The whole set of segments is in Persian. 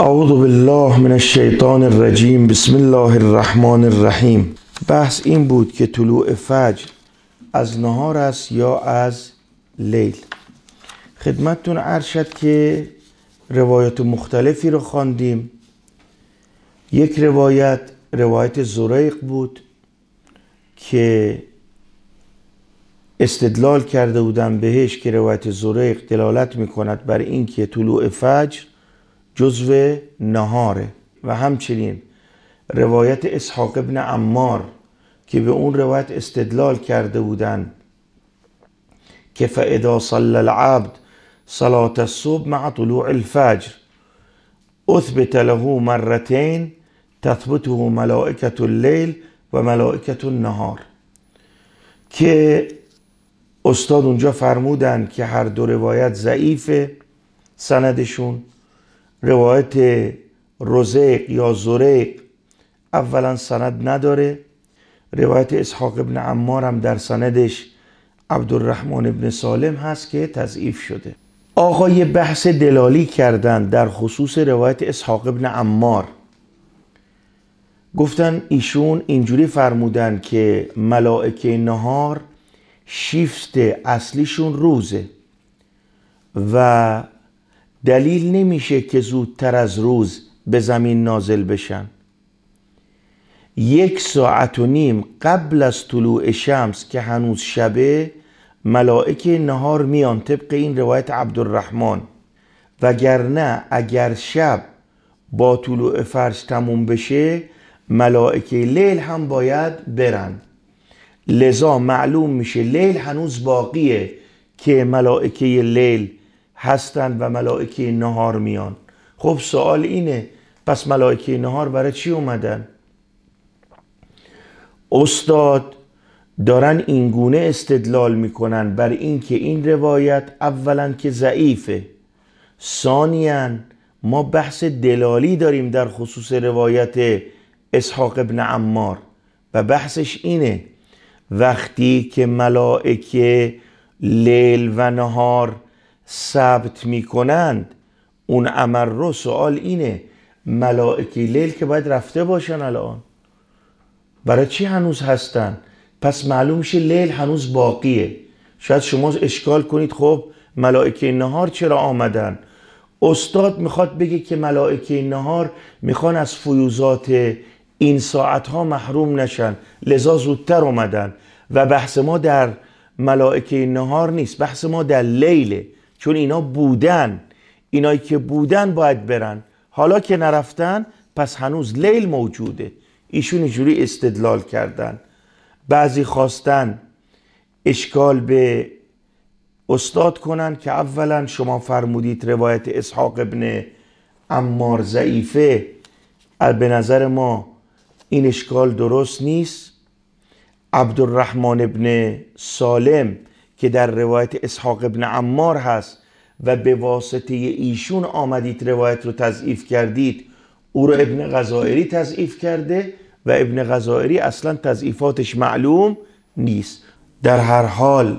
اعوذ بالله من الشیطان الرجیم. بسم الله الرحمن الرحیم. بحث این بود که طلوع فجر از نهار است یا از لیل. خدمتتون عرض شد که روایت مختلفی رو خواندیم. یک روایت زریق بود که استدلال کرده بودن بهش که روایت زریق دلالت میکند بر این که طلوع فجر جزو نهاره، و همچنین روایت اسحاق ابن عمار که به اون روایت استدلال کرده بودن که فاذا صلى العبد صلاة الصبح مع طلوع الفجر اثبت له مرتين تثبته ملائکة اللیل و ملائکة النهار، که استاد اونجا فرمودن که هر دو روایت ضعیفه سندشون. روایت رزیق یا زریق اولا سند نداره. روایت اسحاق ابن عمار هم در سندش عبدالرحمن ابن سالم هست که تضعیف شده. آقا یه بحث دلالی کردن در خصوص روایت اسحاق ابن عمار. گفتن ایشون اینجوری فرمودن که ملائکه نهار شیفت اصلیشون روزه و دلیل نمیشه که زودتر از روز به زمین نازل بشن. 1.5 ساعت قبل از طلوع شمس که هنوز شبه ملائکه نهار میان، طبق این روایت عبدالرحمن، وگرنه اگر شب با طلوع فجر تموم بشه ملائکه لیل هم باید برن. لذا معلوم میشه لیل هنوز باقیه که ملائکه لیل هستند و ملائکه نهار میان. خب سوال اینه، پس ملائکه نهار برای چی اومدن؟ استاد دارن اینگونه استدلال میکنن بر این که این روایت اولا که ضعیفه، ثانیاً ما بحث دلالی داریم در خصوص روایت اسحاق ابن عمار و بحثش اینه وقتی که ملائکه لیل و نهار ثبت میکنند اون امر رو، سوال اینه ملائکه لیل که باید رفته باشن الان برای چی هنوز هستن؟ پس معلوم میشه لیل هنوز باقیه. شاید شما اشکال کنید خب ملائکه نهار چرا آمدن؟ استاد میخواد بگه که ملائکه نهار میخوان از فیوزات این ساعتها محروم نشن، لذا زودتر اومدن و بحث ما در ملائکه نهار نیست، بحث ما در لیله، چون اینا بودن، اینایی که بودن باید برن، حالا که نرفتن پس هنوز لیل موجوده. ایشون اینجوری استدلال کردن. بعضی خواستن اشکال به استاد کنن که اولا شما فرمودید روایت اسحاق ابن عمار ضعیفه، به نظر ما این اشکال درست نیست. عبدالرحمن ابن سالم که در روایت اسحاق ابن عمار هست و به واسطه ایشون آمدید روایت رو تضعیف کردید، او رو ابن غزائری تضعیف کرده و ابن غزائری اصلا تضعیفاتش معلوم نیست. در هر حال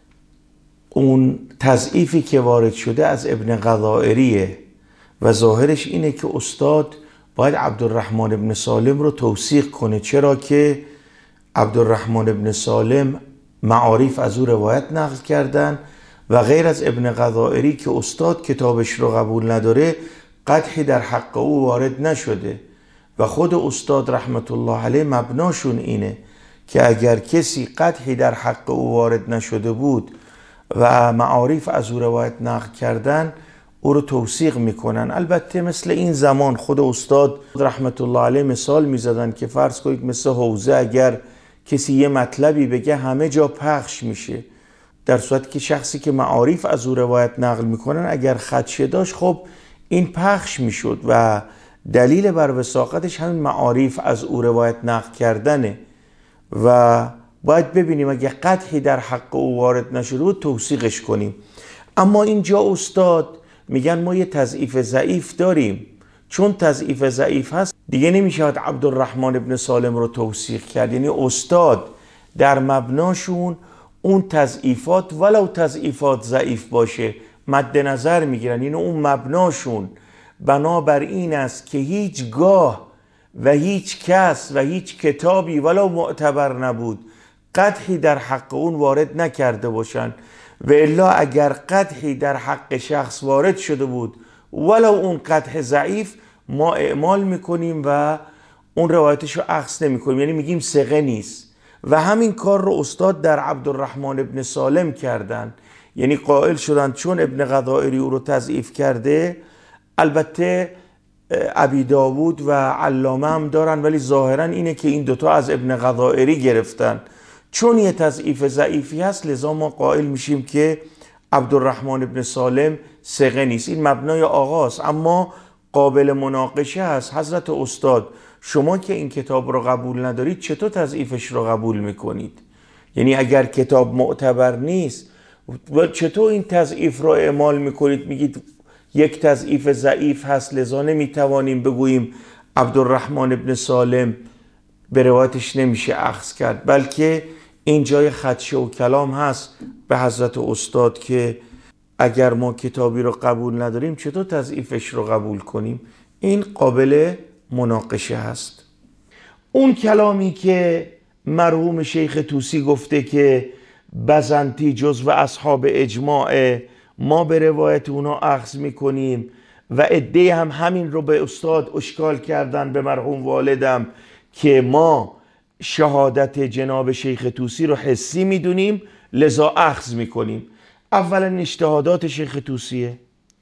اون تضعیفی که وارد شده از ابن غزائریه و ظاهرش اینه که استاد باید عبدالرحمن ابن سالم رو توثیق کنه، چرا که عبدالرحمن ابن سالم معارف از او روایت نقل کردن و غیر از ابن غزائری که استاد کتابش رو قبول نداره قدحی در حق او وارد نشده و خود استاد رحمت الله علیه مبناشون اینه که اگر کسی قدحی در حق او وارد نشده بود و معارف از او روایت نقل کردن او رو توثیق میکنن. البته مثل این زمان خود استاد رحمت الله علیه مثال میزدن که فرض کنید مثل حوزه اگر کسی یه مطلبی بگه همه جا پخش میشه، در صورتی که شخصی که معارف از او روایت نقل میکنن اگر خدشه داشت خب این پخش میشد و دلیل بر وثاقتش همین معارف از او روایت نقل کردنه و باید ببینیم اگه قدحی در حق او وارد نشده بود توثیقش کنیم. اما اینجا استاد میگن ما یه تضعیف ضعیف داریم، چون تضعیف ضعیف هست دیگه نمیشود عبدالرحمن ابن سالم رو توثیق کرد. یعنی استاد در مبناشون اون تضعیفات ولو تضعیفات ضعیف باشه مد نظر میگیرن، یعنی اون مبناشون بنابر این است که هیچگاه و هیچ کس و هیچ کتابی ولو معتبر نبود قدحی در حق اون وارد نکرده باشند، و الا اگر قدحی در حق شخص وارد شده بود ولو اون قدح ضعیف، ما اعمال میکنیم و اون روایتش رو اخذ نمیکنیم، یعنی میگیم ثقه نیست. و همین کار رو استاد در عبدالرحمن ابن سالم کردن، یعنی قائل شدن چون ابن غضائری او رو تضعیف کرده، البته ابی داود و علامه هم دارن ولی ظاهرا اینه که این دوتا از ابن غضائری گرفتن، چون یه تضعیف ضعیفی هست لذا ما قائل میشیم که عبدالرحمن ابن سالم ثقه نیست. این مبنای آغاز، اما قابل مناقشه هست. حضرت استاد شما که این کتاب رو قبول ندارید چطور تضعیفش رو قبول میکنید؟ یعنی اگر کتاب معتبر نیست چطور این تضعیف رو اعمال میکنید؟ میگید یک تضعیف ضعیف هست لذا نمیتوانیم بگوییم عبدالرحمن ابن سالم به روایتش نمیشه اخذ کرد، بلکه این جای خدشه و کلام هست به حضرت استاد که اگر ما کتابی رو قبول نداریم چطور تضعیفش رو قبول کنیم؟ این قابل مناقشه هست. اون کلامی که مرحوم شیخ طوسی گفته که بزنطی جزو اصحاب اجماع، ما به روایت اونا اخذ میکنیم، و عده هم همین رو به استاد اشکال کردن به مرحوم والدم که ما شهادت جناب شیخ طوسی رو حسی میدونیم لذا اخذ میکنیم. اولا اجتهادات شیخ طوسیه،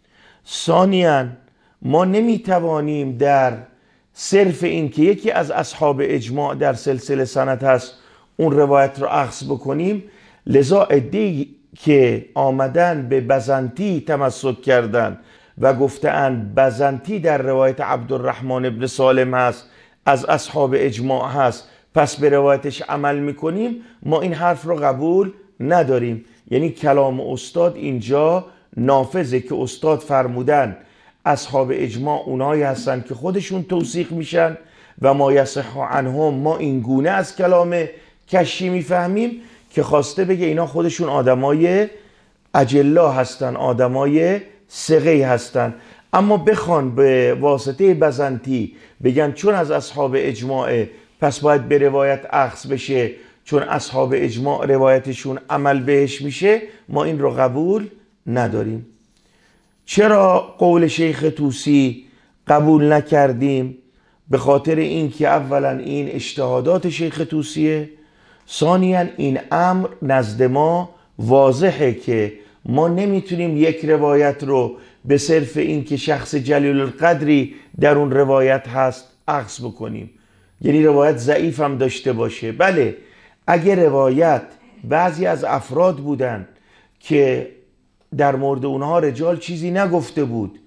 ثانیاً ما نمیتوانیم در صرف این که یکی از اصحاب اجماع در سلسله سند هست اون روایت رو اخذ بکنیم، لذا عده‌ای که آمدن به بزنطی تمسک کردن و گفتن بزنطی در روایت عبدالرحمن ابن سالم هست از اصحاب اجماع هست پس به روایتش عمل میکنیم، ما این حرف رو قبول نداریم. یعنی کلام استاد اینجا نافذه که استاد فرمودن اصحاب اجماع اونایی هستن که خودشون توثیق میشن و ما یصح عنهم، ما این گونه از کلام کشی میفهمیم که خواسته بگه اینا خودشون آدمای اجلا هستن، آدمای ثقه هستن. اما بخوان به واسطه بزنطی بگن چون از اصحاب اجماع پس باید به روایت اخذ بشه، چون اصحاب اجماع روایتشون عمل بهش میشه، ما این رو قبول نداریم. چرا قول شیخ طوسی قبول نکردیم؟ به خاطر اینکه اولا این اجتهادات شیخ طوسیه، ثانیاً این امر نزد ما واضحه که ما نمیتونیم یک روایت رو به صرف اینکه شخص جلیل القدری در اون روایت هست اخذ بکنیم، یعنی روایت ضعیف هم داشته باشه. بله اگر روایت بعضی از افراد بودن که در مورد اونها رجال چیزی نگفته بود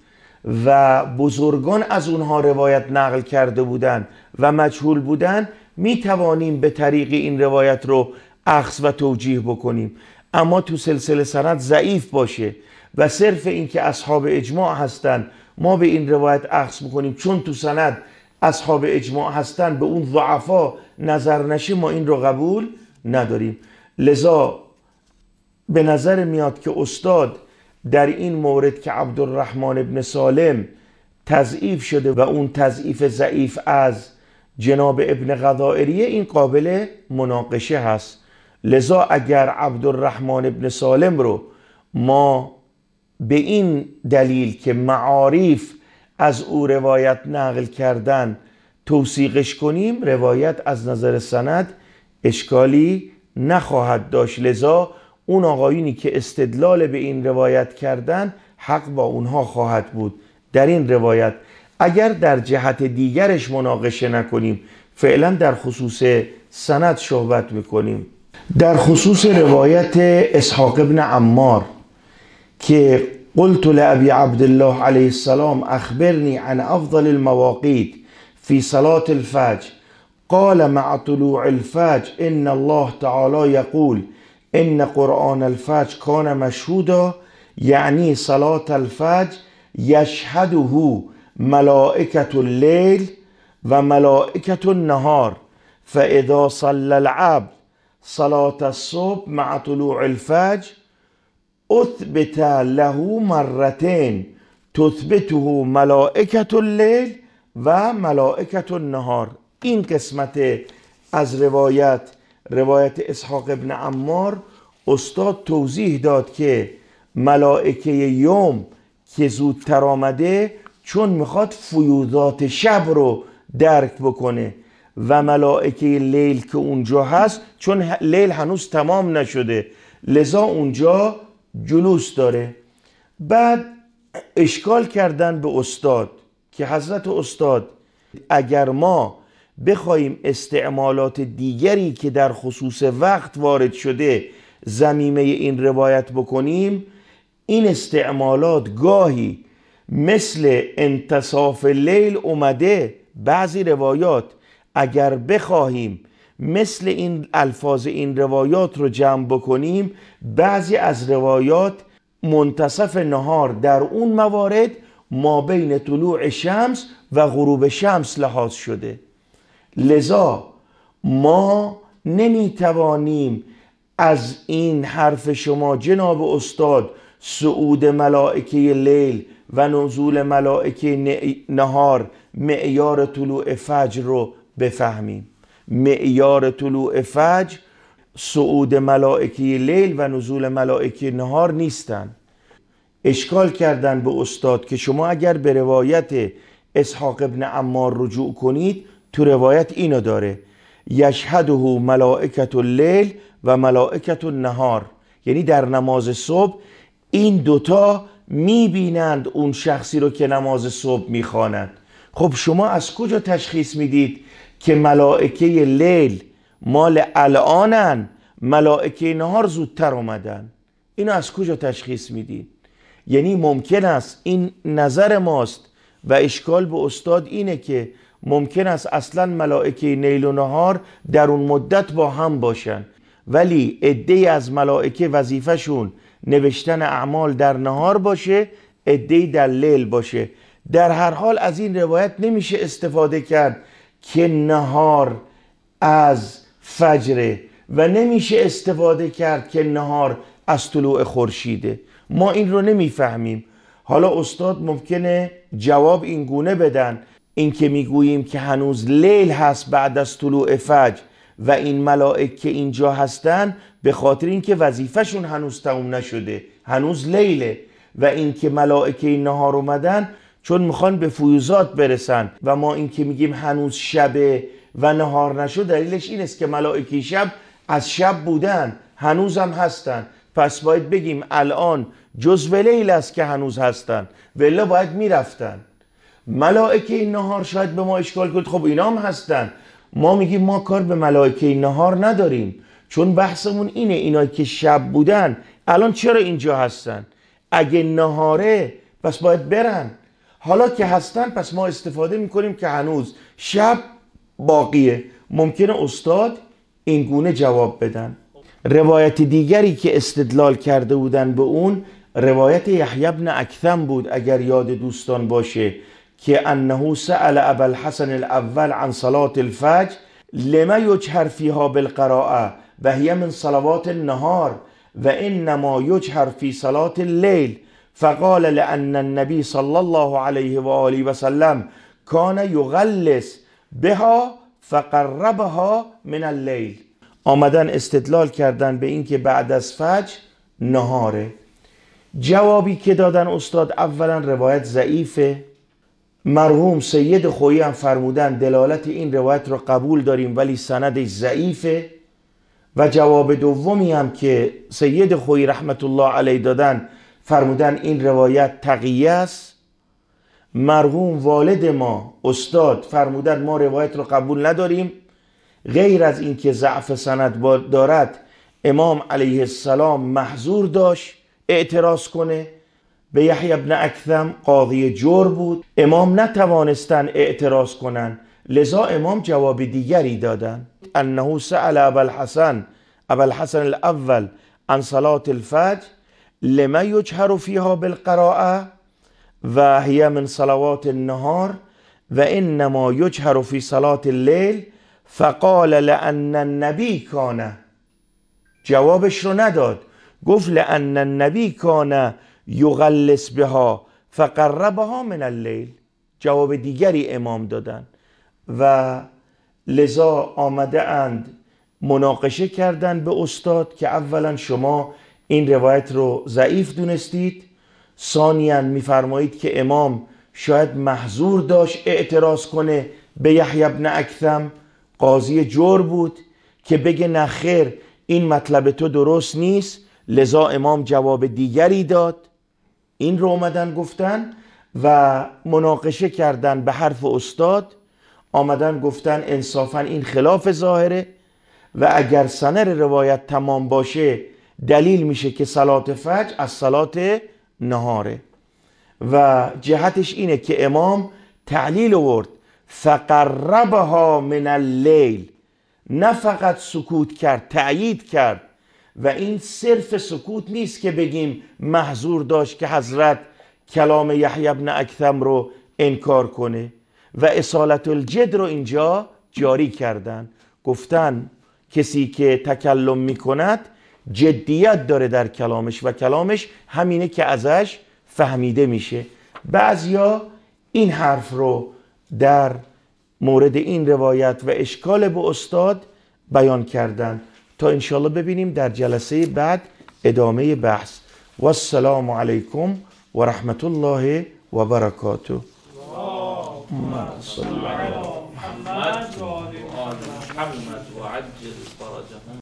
و بزرگان از اونها روایت نقل کرده بودن و مجهول بودن، می توانیم به طریق این روایت رو اخذ و توجیه بکنیم. اما تو سلسله سند ضعیف باشه و صرف این که اصحاب اجماع هستن ما به این روایت اخذ بکنیم چون تو سند اصحاب اجماع هستن به اون ضعفا نظر نشه، ما این رو قبول نداریم. لذا به نظر میاد که استاد در این مورد که عبدالرحمن ابن سالم تضعیف شده و اون تضعیف ضعیف از جناب ابن غضائریه، این قابل مناقشه هست. لذا اگر عبدالرحمن ابن سالم رو ما به این دلیل که معارف از او روایت نقل کردن توثیقش کنیم، روایت از نظر سند اشکالی نخواهد داشت. لذا اون آقایونی که استدلال به این روایت کردن حق با اونها خواهد بود در این روایت. اگر در جهت دیگرش مناقشه نکنیم، فعلا در خصوص سند صحبت میکنیم. در خصوص روایت اسحاق ابن عمار که قلت لأبي عبد الله عليه السلام أخبرني عن أفضل المواقيت في صلاة الفجر قال مع طلوع الفجر إن الله تعالى يقول إن قرآن الفجر كان مشهودا، يعني صلاة الفجر يشهده ملائكة الليل وملائكة النهار، فإذا صلى العبد صلاة الصبح مع طلوع الفجر اثبت له مرتين تثبته ملائکة اللیل و ملائکة النهار. این قسمت از روایت اسحاق ابن عمار استاد توضیح داد که ملائکه یوم که زودتر آمده چون میخواد فیوضات شب رو درک بکنه و ملائکه لیل که اونجا هست چون لیل هنوز تمام نشده لذا اونجا جلوس داره. بعد اشکال کردن به استاد که حضرت استاد اگر ما بخوایم استعمالات دیگری که در خصوص وقت وارد شده ضمیمه این روایت بکنیم، این استعمالات گاهی مثل انتصاف لیل اومده. بعضی روایات اگر بخواهیم مثل این الفاظ این روایات رو جمع بکنیم، بعضی از روایات منتصف نهار در اون موارد ما بین طلوع شمس و غروب شمس لحاظ شده. لذا ما نمیتوانیم از این حرف شما جناب استاد صعود ملائکه لیل و نزول ملائکه نهار معیار طلوع فجر رو بفهمیم. معیار طلوع فجر صعود ملائکه لیل و نزول ملائکه نهار نیستن. اشکال کردن به استاد که شما اگر به روایت اسحاق ابن عمار رجوع کنید تو روایت اینو داره یشهده ملائکة اللیل و ملائکة النهار، یعنی در نماز صبح این دوتا میبینند اون شخصی رو که نماز صبح میخواند. خب شما از کجا تشخیص میدید که ملائکه لیل مال الانن، ملائکه نهار زودتر اومدن؟ اینو از کجا تشخیص میدید؟ یعنی ممکن است این نظر ماست و اشکال به استاد اینه که ممکن است اصلا ملائکه لیل و نهار در اون مدت با هم باشن، ولی عده‌ای از ملائکه وظیفه‌شون نوشتن اعمال در نهار باشه، عده‌ای در لیل باشه. در هر حال از این روایت نمیشه استفاده کرد که نهار از فجره و نمیشه استفاده کرد که نهار از طلوع خورشیده. ما این رو نمیفهمیم. حالا استاد ممکنه جواب این گونه بدن، این که میگوییم که هنوز لیل هست بعد از طلوع فجر و این ملائکه اینجا هستن به خاطر اینکه وظیفهشون هنوز تموم نشده، هنوز لیله، و این که ملائکه نهار اومدن چون میخوان به فیوضات برسن و ما این که میگیم هنوز شبه و نهار نشد دلیلش این است که ملائکه شب از شب بودن هنوز هم هستن، پس باید بگیم الان جزو لیل است که هنوز هستن و الا باید میرفتن. ملائکه نهار شاید به ما اشکال کنید خب اینا هم هستن، ما میگیم ما کار به ملائکه نهار نداریم چون بحثمون اینه اینا که شب بودن الان چرا اینجا هستن؟ اگه نهاره پس باید برن، حالا که هستن پس ما استفاده میکنیم که هنوز شب باقیه. ممکنه استاد این گونه جواب بدن. روایت دیگری که استدلال کرده بودن به اون روایت یحیی بن اکثم بود اگر یاد دوستان باشه که انه سأل ابا الحسن الاول عن صلاة الفجر لما یجهر فیها بالقراءه و هی من صلوات النهار و انما یجهر فی صلاة الليل فقال لأن النبي صلى الله عليه وآله وسلم كان يغلس بها فقربها من الليل. آمدن استدلال کردن به این که بعد از فجر نهاره. جوابی که دادن استاد اولا روایت ضعیفه، مرحوم سید خویی هم فرمودن دلالت این روایت رو قبول داریم ولی سندش ضعیفه، و جواب دومی هم که سید خویی رحمت الله علیه دادن فرمودن این روایت تقیه است. مرحوم والد ما استاد فرمودن ما روایت رو قبول نداریم، غیر از این که ضعف سند دارد امام علیه السلام محظور داشت اعتراض کنه. به یحیی بن اکثم قاضی جور بود، امام نتوانستن اعتراض کنن، لذا امام جواب دیگری دادن انه سأل ابا الحسن الاول عن صلاة الفجر لما یجهر فیها بالقراءه و هی من صلوات النهار و انما یجهر فی صلاة الليل فقال لأن النبی کان، جوابش رو نداد، گفت لأن النبی کان یغلس بها فقربها من اللیل، جواب دیگری امام دادن و لذا آمده اند مناقشه کردن به استاد که اولا شما این روایت رو ضعیف دونستید، ثانیاً میفرمایید که امام شاید محظور داشت اعتراض کنه به یحیی بن اکثم، قاضی جور بود که بگه نخیر این مطلب تو درست نیست، لذا امام جواب دیگری داد. این رو اومدن گفتن و مناقشه کردن به حرف استاد، آمدن گفتن انصافا این خلاف ظاهره و اگر سند روایت تمام باشه دلیل میشه که صلات فجر از صلات نهاره و جهتش اینه که امام تعلیل آورد فقربها من اللیل، نه فقط سکوت کرد، تأیید کرد و این صرف سکوت نیست که بگیم محظور داشت که حضرت کلام یحیی بن اکثم رو انکار کنه و اصالت الجد رو اینجا جاری کردن، گفتن کسی که تکلم میکند جدیت داره در کلامش و کلامش همینه که ازش فهمیده میشه. بعضیا این حرف رو در مورد این روایت و اشکال به استاد بیان کردن تا انشالله ببینیم در جلسه بعد ادامه بحث. و السلام علیکم و رحمت الله و برکاته. محمد و آل محمد و عجل فرجهم.